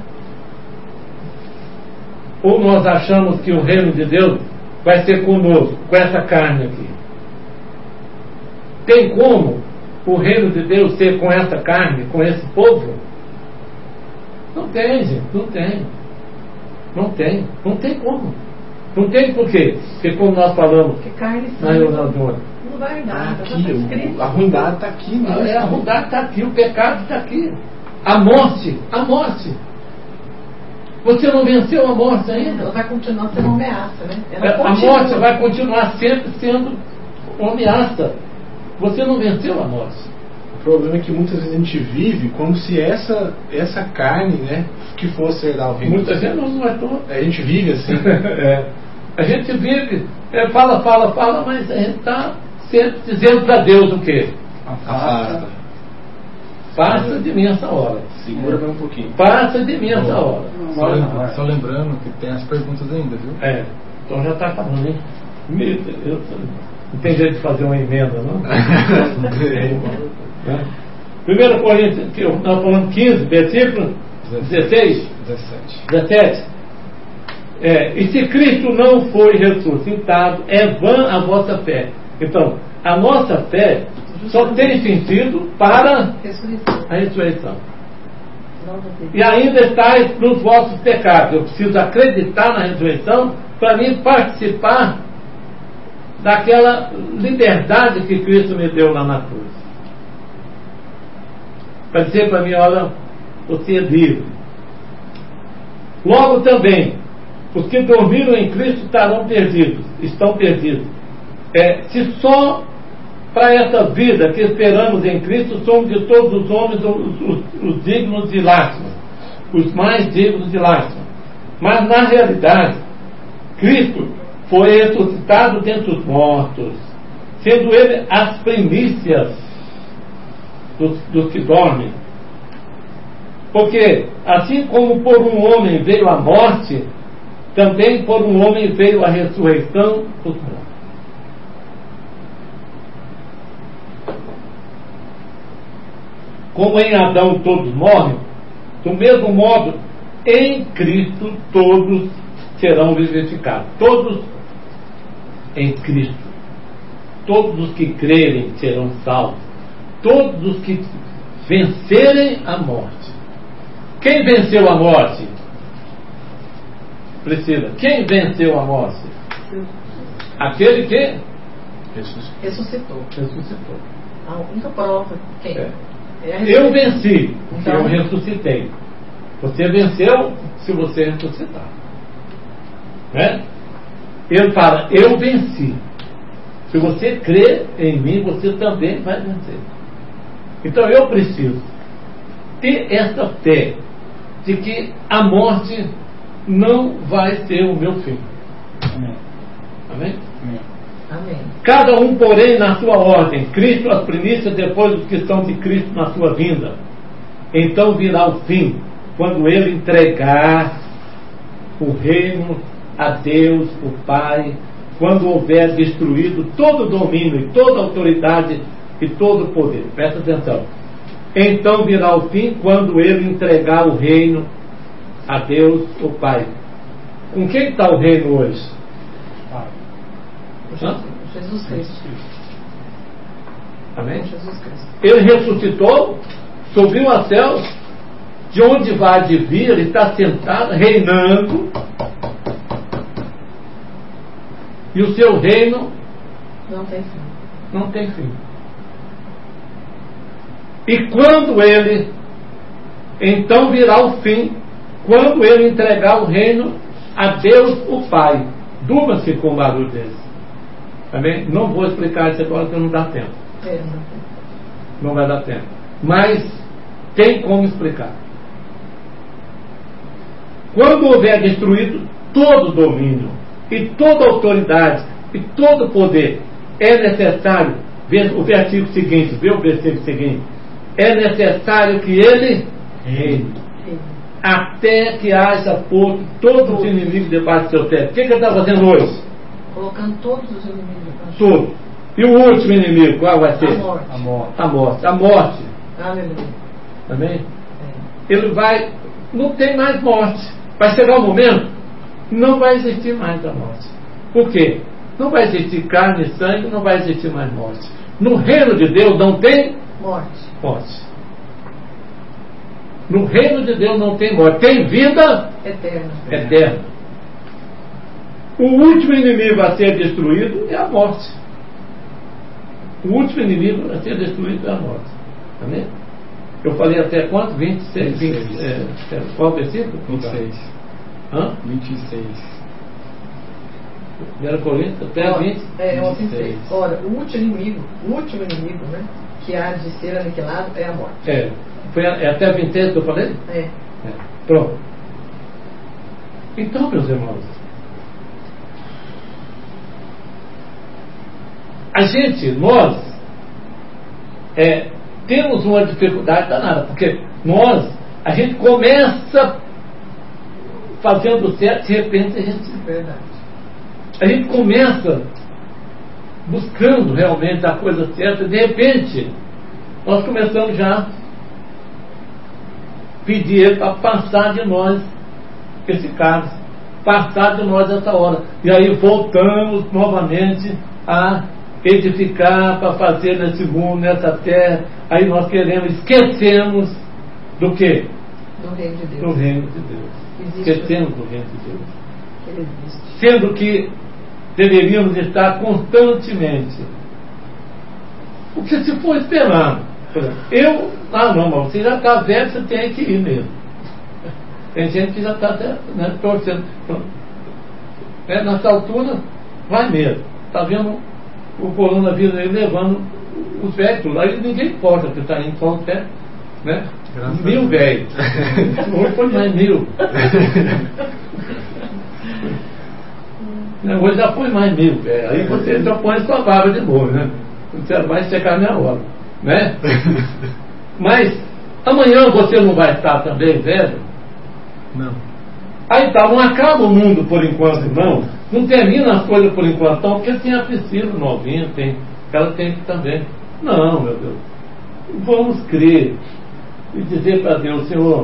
Ou nós achamos que o reino de Deus vai ser conosco, com essa carne aqui? Tem como o reino de Deus ser com essa carne, com esse povo? Não tem, gente, não tem. Não tem, não tem como. Não tem por quê? Porque como nós falamos Porque carne e na sangue reunião de não, ontem, não vai dar. Tá Aqui, escrito. o- a ruindade está aqui, né? é, a ruindade está aqui, o pecado está aqui. A morte, a morte. Você não venceu a morte ainda? Ela vai continuar sendo uma ameaça, né? Ela A continua. morte vai continuar sempre sendo uma ameaça. Você não venceu a morte. O problema é que muitas vezes a gente vive como se essa, essa carne, né, que fosse herdar o reino. Muita gente não, não é toda. A gente vive assim. É. A gente vive, é, fala, fala, fala, mas a gente está sempre dizendo para Deus o quê? Afasta. Passa de mim essa hora. Segura mais um pouquinho. Passa de mim essa hora. Só, lembra- só lembrando que tem as perguntas ainda, viu? É. Então já está acabando, hein? Me- eu- Não tem jeito de fazer uma emenda, não? Né? primeiro Coríntios, que eu estava falando quinze, versículo dezesseis, dezessete. dezessete. É, e se Cristo não foi ressuscitado, é vã a vossa fé. Então, a nossa fé só tem sentido para Ressurreição. a ressurreição. Nova vida. E ainda estáis nos vossos pecados. Eu preciso acreditar na ressurreição para mim participar daquela liberdade que Cristo me deu lá na cruz. Para dizer para mim, olha, você é livre. Logo também, os que dormiram em Cristo estarão perdidos, estão perdidos. É, se só para essa vida que esperamos em Cristo somos de todos os homens os, os, os dignos de lástima, os mais dignos de lástima. Mas na realidade, Cristo foi ressuscitado dentre os mortos, sendo ele as primícias dos, dos que dormem. Porque assim como por um homem veio a morte, também por um homem veio a ressurreição dos mortos. Como em Adão todos morrem, do mesmo modo, em Cristo todos serão vivificados. Todos em Cristo. Todos os que crerem serão salvos. Todos os que vencerem a morte. Quem venceu a morte? Priscila, quem venceu a morte? Aquele que Ressuscitou. ressuscitou. A única prova. Quem? É. É a Eu ressurreição. venci, porque Então- eu ressuscitei. Você venceu se você ressuscitar. Né? Ele fala, eu venci. Se você crer em mim, você também vai vencer. Então eu preciso ter essa fé de que a morte não vai ser o meu fim. Amém. Amém? Amém. Amém. Cada um, porém, na sua ordem. Cristo as primícias, depois os que são de Cristo na sua vinda. Então virá o fim, quando ele entregar o reino a Deus, o Pai, quando houver destruído todo o domínio, e toda a autoridade e todo o poder. Presta atenção. Então virá o fim, quando ele entregar o reino a Deus, o Pai. Com quem está o reino hoje? Hã? Jesus Cristo. Amém? Jesus Cristo. Ele ressuscitou, subiu aos céus, de onde vai de vir, ele está sentado, reinando, e o seu reino Não tem fim. não tem fim. E quando ele, então virá o fim, quando ele entregar o reino a Deus o Pai. Durma-se com um barulho desse. Amém? Não vou explicar isso agora, porque não dá tempo. É, não tem. Não vai dar tempo. Mas tem como explicar. Quando houver destruído todo o domínio, e toda autoridade, e todo o poder, é necessário, ver o versículo seguinte, vê o versículo seguinte, é necessário que ele reine, Sim. até que haja posto todos os inimigos debaixo do seu pé. O que, que ele está fazendo hoje? Colocando todos os inimigos debaixo. Todos. E o último inimigo, qual vai ser? A morte. A morte. A morte. A morte. Aleluia. Amém? É. Ele vai não tem mais morte. Vai chegar um momento, não vai existir mais a morte. Por quê? Não vai existir carne e sangue, não vai existir mais morte. No reino de Deus não tem Morte. morte. No reino de Deus não tem morte. Tem vida Eterna. eterna. O último inimigo a ser destruído é a morte. O último inimigo a ser destruído é a morte. Amém? Eu falei até quanto? vinte e seis? vinte e seis. vinte, é, qual versículo? vinte e seis. Hã? vinte e seis. primeiro Coríntios até vinte. É, vinte e vinte e seis. seis. Ora, o último inimigo, o último inimigo, né, que há de ser aniquilado é a morte. É. Foi a- é até vinte e seis que eu falei? É. É. Pronto. Então, meus irmãos, a gente, nós, é, temos uma dificuldade danada, porque nós, a gente começa fazendo certo, de repente a gente, Verdade. a gente começa buscando realmente a coisa certa, de repente nós começamos já pedir para passar de nós esse caso, passar de nós essa hora, e aí voltamos novamente a edificar para fazer nesse mundo, nessa terra. Aí nós queremos, esquecemos do quê? Do reino de Deus. Do reino de Deus. Existe. Esquecemos do reino de Deus. Ele existe. Sendo que deveríamos estar constantemente. Porque se for esperando, por exemplo, eu, ah não, mas você já está velho, você tem que ir mesmo. Tem gente que já está até, né, torcendo. É, nessa altura, vai mesmo. Está vendo o coronavírus aí levando os velhos tudo. Aí ninguém importa que está indo só os velhos, né? Graças Mil a Deus. velhos. Hoje foi mais mil. Hoje já foi mais mil, velho. Aí você já põe sua barba de novo, né? Você vai checar a minha hora, né? Mas amanhã você não vai estar também, velho? Não. Aí tá, não acaba o mundo por enquanto, não. Não termina as coisas por enquanto, não, porque tem a Priscila novinha, tem, ela tem que também. Não, meu Deus. Vamos crer e dizer para Deus, Senhor,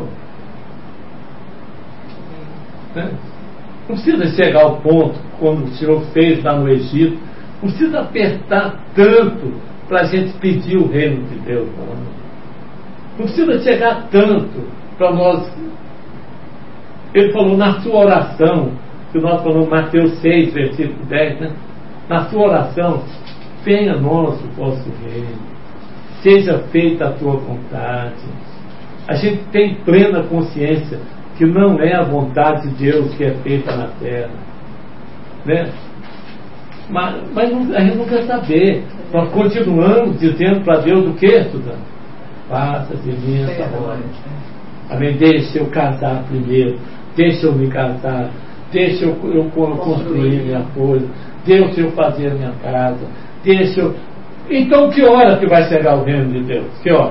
né? Não precisa chegar ao ponto, como o Senhor fez lá no Egito, não precisa apertar tanto para a gente pedir o reino de Deus, não. Não precisa chegar tanto para nós. Ele falou na sua oração, que nós falamos Mateus seis, versículo dez, né? Na sua oração, venha a nós o vosso reino, seja feita a tua vontade. A gente tem plena consciência que não é a vontade de Deus que é feita na terra, né? Mas, mas não, a gente não quer saber. Nós continuamos dizendo para Deus o que, Suzana? Faça de mim essa hora. Amém? Deixa eu casar primeiro. Deixa eu me casar. Deixa eu, eu construir minha coisa. Deixa eu fazer minha casa. Deixa eu... Então que hora que vai chegar o reino de Deus? Que hora?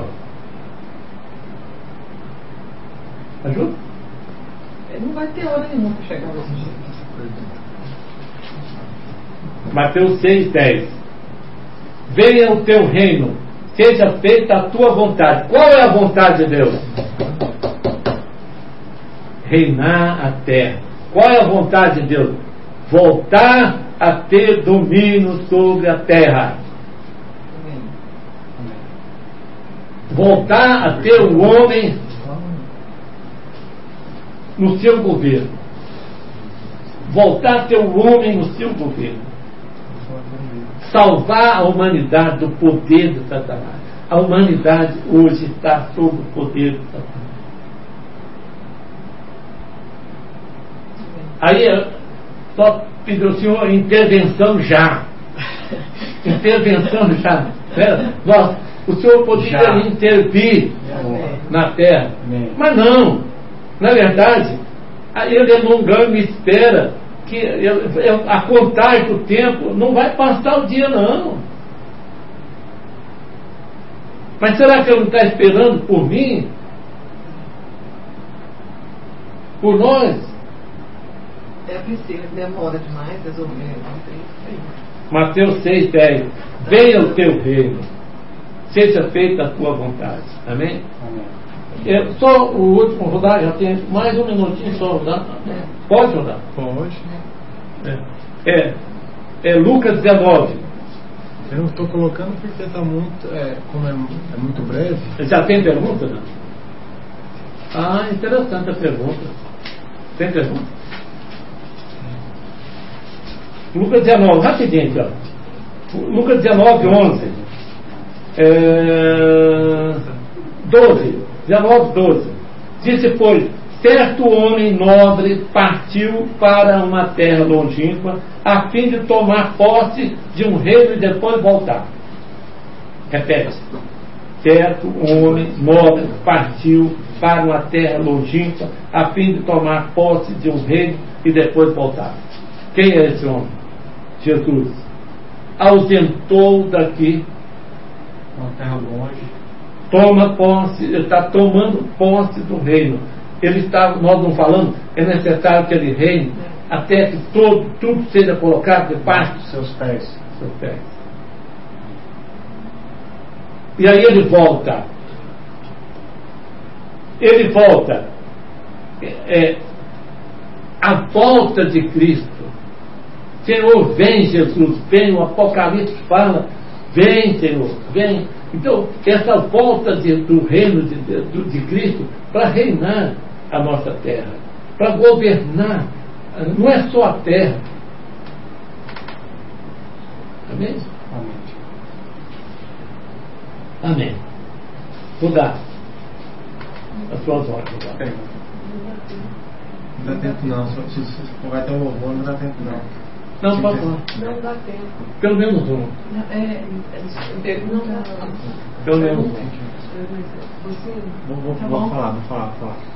Ajuda? Ele não vai ter hora nenhuma para chegar nesse jeito. Mateus seis, dez. Venha o teu reino, seja feita a tua vontade. Qual é a vontade de Deus? Reinar a terra. Qual é a vontade de Deus? Voltar a ter domínio sobre a terra. Voltar a ter o homem no seu governo. Voltar a ter o homem no seu governo. Salvar a humanidade do poder de Satanás. A humanidade hoje está sob o poder de Satanás. Aí só pediu o senhor intervenção já. Intervenção já. Né? Nós, o senhor poderia já intervir na terra. Amém. Mas não. Na verdade, ele alongando espera que a contagem do tempo não vai passar o dia, não. Mas será que ele não está esperando por mim? Por nós? É preciso, demora demais resolver. Mateus seis, dez. Venha o teu reino, seja feita a tua vontade. Amém? Amém. é, só o último rodar, já tem mais um minutinho só rodar. Pode rodar? Pode. É, é, é Lucas dezenove. Eu não estou colocando porque está muito, é, como é, é muito breve. Já tem pergunta, não? Ah, interessante a pergunta. Tem pergunta? Lucas dezenove, rapidinho, então. Lucas dezenove, onze. É, doze. dezenove, doze. Disse, pois, certo homem nobre partiu para uma terra longínqua a fim de tomar posse de um reino e depois voltar. Repete. Certo homem nobre partiu para uma terra longínqua a fim de tomar posse de um reino e depois voltar. Quem é esse homem? Jesus. Ausentou daqui. Uma terra longe. Toma posse, ele está tomando posse do reino. Ele está, nós não falamos, é necessário que ele reine até que todo, tudo seja colocado debaixo dos seus pés. seus pés. E aí ele volta. Ele volta. É, a volta de Cristo. Senhor, vem, Jesus, vem. O Apocalipse fala, vem, Senhor, vem. Então, essa volta de, do reino de, de, de Cristo para reinar a nossa terra, para governar, não é só a terra. Amém? Amém. Amém. Vou dar as suas ordens. É. Não dá tempo não, só se vai ter um louvor, não dá tempo não. Não, pode falar. Não dá tempo. Pelo menos um. É, é, pergunta. Pelo menos um. Você, Vou, vou, tá vou bom? falar, vou falar, vou falar.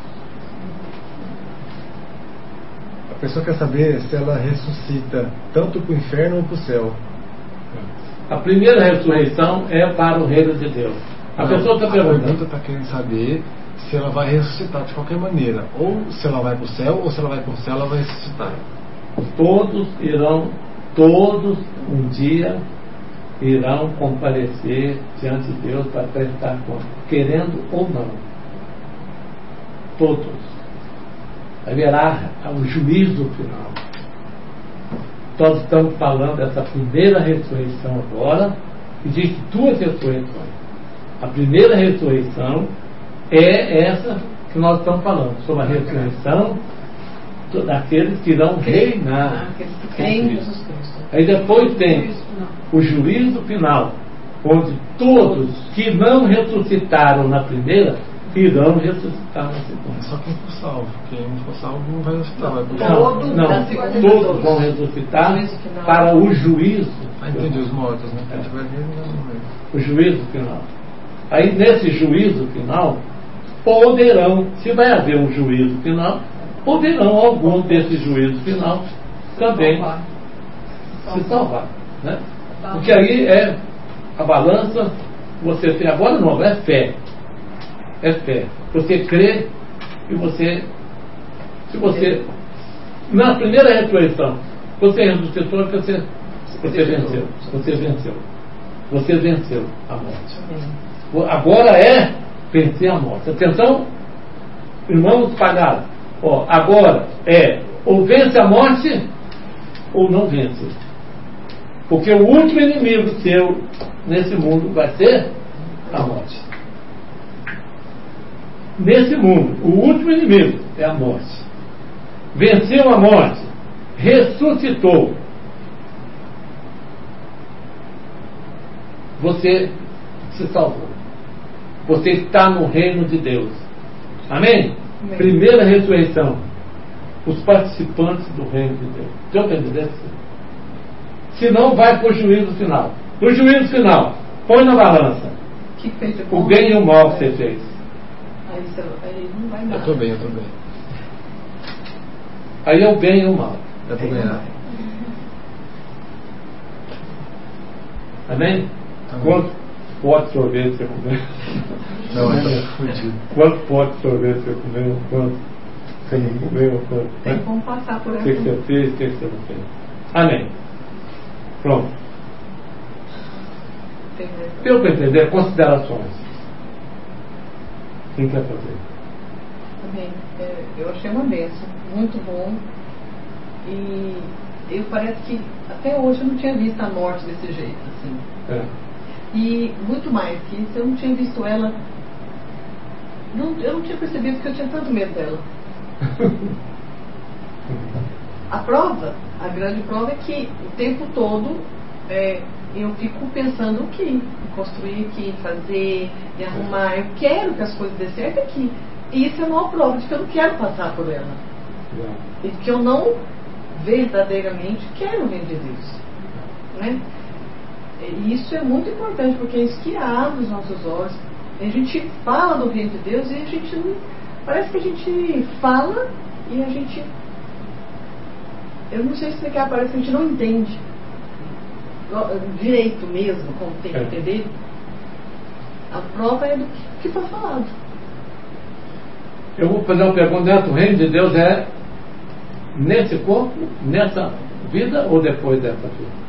A pessoa quer saber se ela ressuscita tanto para o inferno ou para o céu. A primeira ressurreição é para o reino de Deus. A Não, pessoa está a perguntando. pergunta está querendo saber se ela vai ressuscitar de qualquer maneira. Ou se ela vai para o céu, ou se ela vai para o céu, ela vai ressuscitar. Todos irão, todos um dia irão comparecer diante de Deus para prestar conta, querendo ou não. Todos. Haverá o juízo final. Nós estamos falando dessa primeira ressurreição agora. Existem duas ressurreições. A primeira ressurreição é essa que nós estamos falando, sobre a ressurreição daqueles que irão reinar. Aqueles que creem em Jesus Cristo. Aí depois tem o juízo final, onde todos que não ressuscitaram na primeira irão ressuscitar na segunda. É só quem for salvo. Quem não for salvo não vai ressuscitar. Vai pro céu. Não, Todos não, da segunda todos todos. vão ressuscitar Juízo final. para o juízo. Ah, entendi, os mortos, né? Quem tiver vivo não morrer. O juízo final. Aí nesse juízo final poderão, se vai haver um juízo final, poderão alguns desse juízo final também Salvar. se salvar, né? Porque aí é a balança, você tem agora não, é fé. É fé. Você crê e você, se você, na primeira ressurreição, você ressuscitou porque você, você venceu. Você venceu. Você venceu a morte. Agora é vencer a morte. Atenção, irmãos pagados. Ó, agora é ou vence a morte ou não vence. Porque o último inimigo seu nesse mundo vai ser a morte. Nesse mundo, o último inimigo é a morte. Venceu a morte, ressuscitou. Você se salvou. Você está no reino de Deus. Amém? Amém. Primeira ressurreição. Os participantes do reino de Deus. Deu para entender? Se não, vai para o juízo final. No juízo final, põe na balança Que feito o bem e o mal que você fez. Aí, você, aí não vai Eu nada. tô bem, eu tô bem. Aí é o bem e o mal. Dá pra ganhar. Amém? Amém. Quantos potes de sorvete você comeu? Não, eu tô fudido. Quantos potes de sorvete você comeu? Quantos você não comeu? Quantos, Tem né? como passar por O que, que aqui. você fez? O que, que você não fez? Amém. Pronto. Deu para entender? Considerações. quem quer fazer? Também, é, eu achei uma bênção, muito bom. E eu parece que até hoje eu não tinha visto a Norte desse jeito, assim. É. E muito mais que isso, eu não tinha visto ela. Não, eu não tinha percebido que eu tinha tanto medo dela. A prova, a grande prova é que o tempo todo é, eu fico pensando o que construir aqui, fazer, e arrumar. Eu quero que as coisas dê certo aqui. E isso é uma prova de que eu não quero passar por ela. É. E que eu não verdadeiramente quero o reino de Deus. Né? E isso é muito importante, porque é isso que abre os nossos olhos. A gente fala do reino de Deus e a gente não. Parece que a gente fala e a gente. Eu não sei explicar, parece que a gente não entende direito mesmo, como tem que é. entender. A prova é do que foi falado. Eu vou fazer uma pergunta dentro. O reino de Deus é nesse corpo, nessa vida ou depois dessa vida?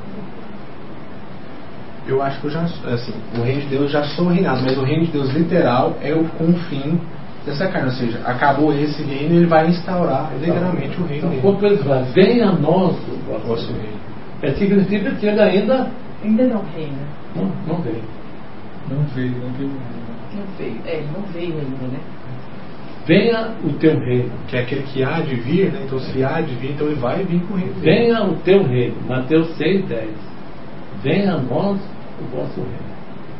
Eu acho que eu já, assim, o reino de Deus já sou reinado, mas o reino de Deus literal é o com o fim dessa carne, ou seja, acabou esse reino e ele vai instaurar literalmente o reino dele. Então, ele vai, venha a nós o vosso reino. É, significa que ele ainda ainda não reina. Não, não veio. Não veio, não veio. Não veio, é, ele não veio ainda, né? Venha o teu reino. Que é aquele que há de vir, né? Então se há de vir, então ele vai vir com o reino. Venha o teu reino. Mateus seis, dez. Venha a nós o vosso reino.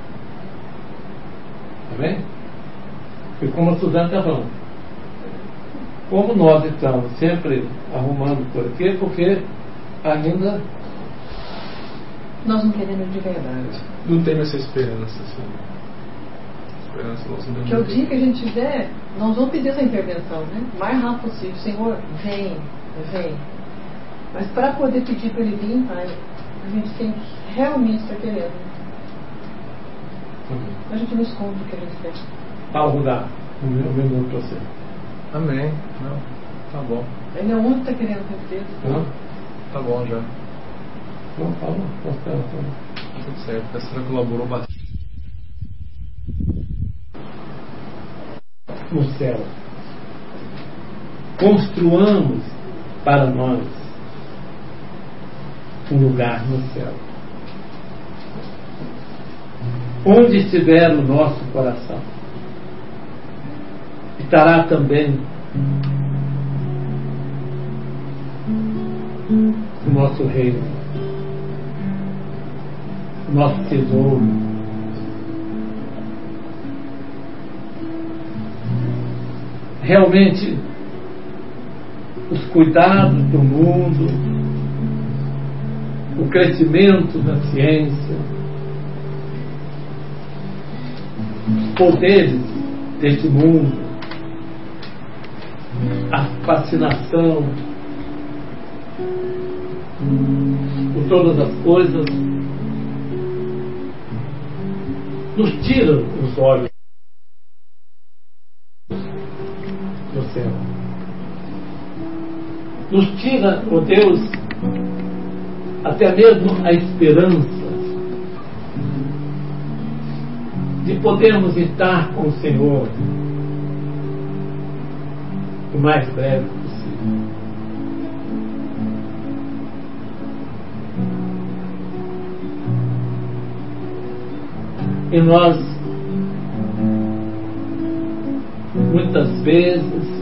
Está bem? E como a Suzana está falando, como nós estamos sempre arrumando por aqui, porque ainda nós não queremos de verdade. Não tem essa esperança, assim. Esperança nós não temos. Que o dia que a gente tiver, nós vamos pedir essa intervenção, né? O mais rápido possível. Senhor, vem, vem. Mas para poder pedir para ele vir, Pai, a gente tem que realmente estar querendo. Uhum. A gente não esconde o que a gente quer. Algo dá o meu minuto para você. Amém. Não, tá bom. Ele é o único que está querendo o tempo todo. Não? Tá bom já. Não, fala. Fala. Tudo certo. A senhora colaborou bastante. No céu. Construamos para nós um lugar no céu. Onde estiver o nosso coração, estará também o nosso reino, o nosso tesouro. Realmente, os cuidados do mundo, o crescimento da ciência, os poderes deste mundo, a fascinação por todas as coisas, nos tiram os olhos do céu. Nos tira, ó Deus, até mesmo a esperança de podermos estar com o Senhor o mais breve possível. E nós, muitas vezes,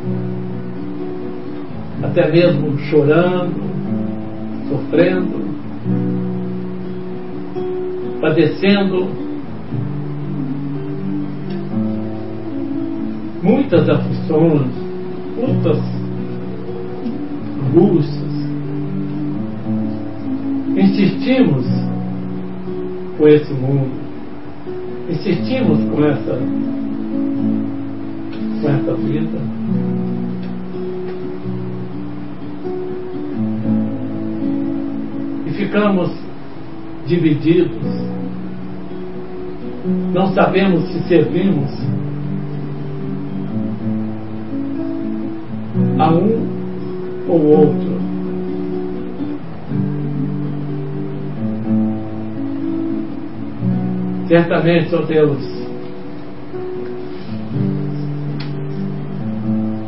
até mesmo chorando, sofrendo, padecendo muitas aflições, muitas angústias, insistimos com esse mundo, insistimos com essa com essa vida. E ficamos divididos. Não sabemos se servimos a um ou outro. Certamente, ó Deus,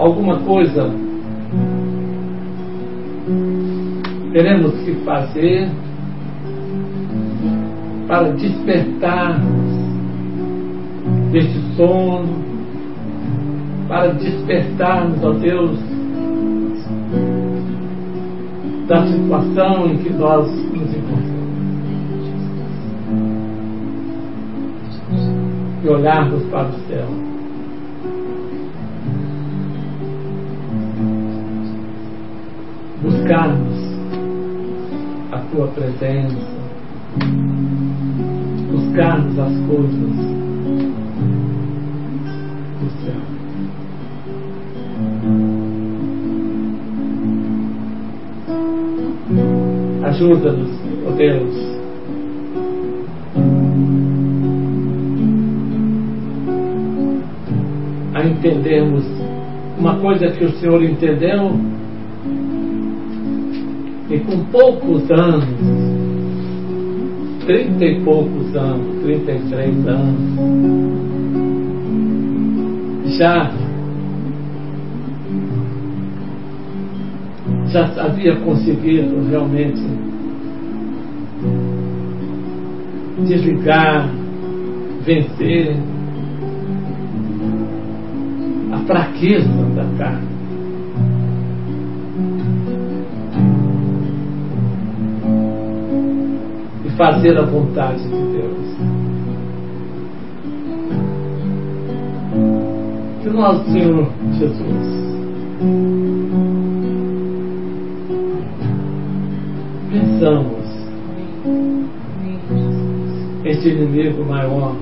alguma coisa teremos que fazer para despertarmos deste sono, para despertarmos, ó Deus, da situação em que nós nos encontramos. E olharmos para o céu. Buscarmos a Tua presença. Buscarmos as coisas do céu. Ajuda-nos, ó Deus, a entendermos uma coisa que o Senhor entendeu e com poucos anos, trinta e poucos anos, trinta e três anos, já já havia conseguido realmente desligar, vencer a fraqueza da carne. E fazer a vontade de Deus. Que nós, Senhor Jesus, pensamos este inimigo maior.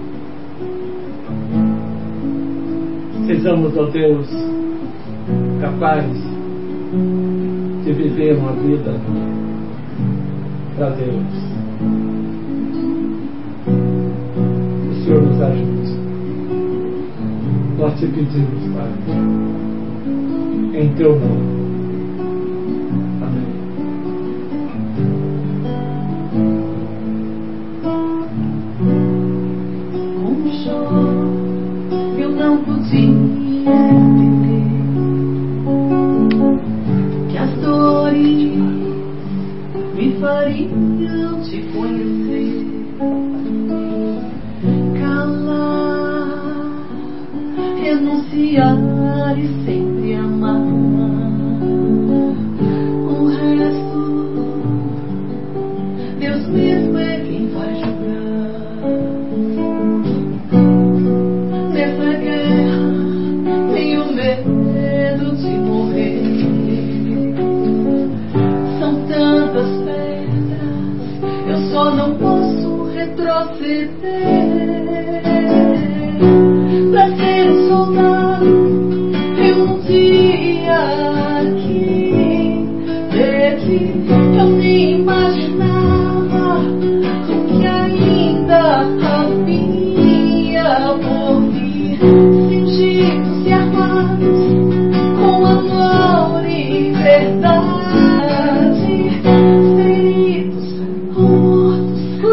Sejamos, ó Deus, capazes de viver uma vida para Deus. O Senhor nos ajude. Nós te pedimos, Pai, em Teu nome.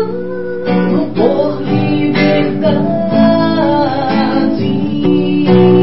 Por liberdade.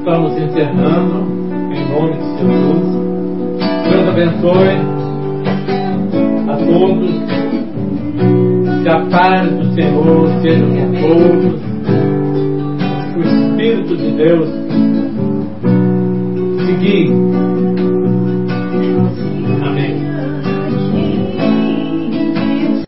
estamos encerrando em nome de Jesus. Deus abençoe a todos. Que a paz do Senhor seja com todos. Que o Espírito de Deus se guie